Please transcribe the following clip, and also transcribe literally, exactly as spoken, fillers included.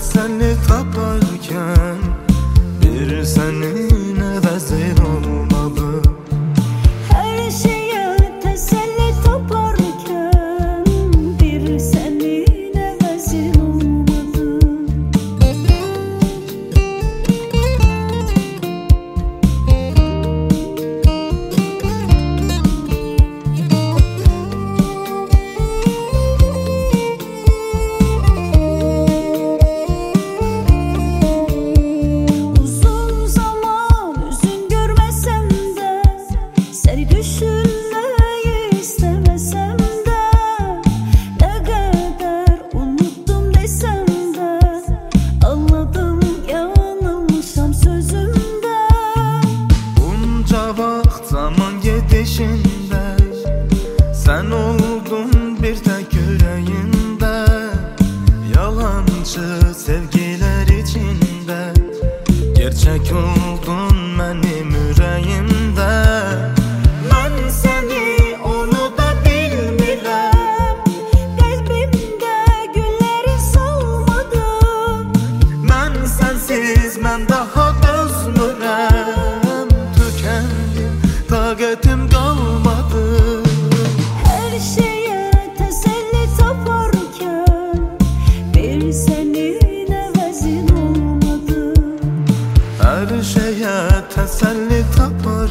təsəlli taparkən bir sənin əvəzin olmalı. Hər şeyə təsəlli taparkən bir sənin əvəzin olmalı. Düşünmeyi istemesem de, ne kadar unuttum desem de, anladım yanılmışam sözümde. Bunca vaxt zaman gedişində sən oldun bir tək ürəyimdə, yalancı sevgilər içində gerçək oldun mənim ürəyimdə. Mən səni unuda bilmirəm, qəlbimdə gülləri solmadım. Mən sənsiz mən daha dözmürəm, tükəndim, taqətim qalmadı. Hər şeyə təsəlli taparkən bir sənin əvəzin olmadı. Hər şeyə təsəlli tapar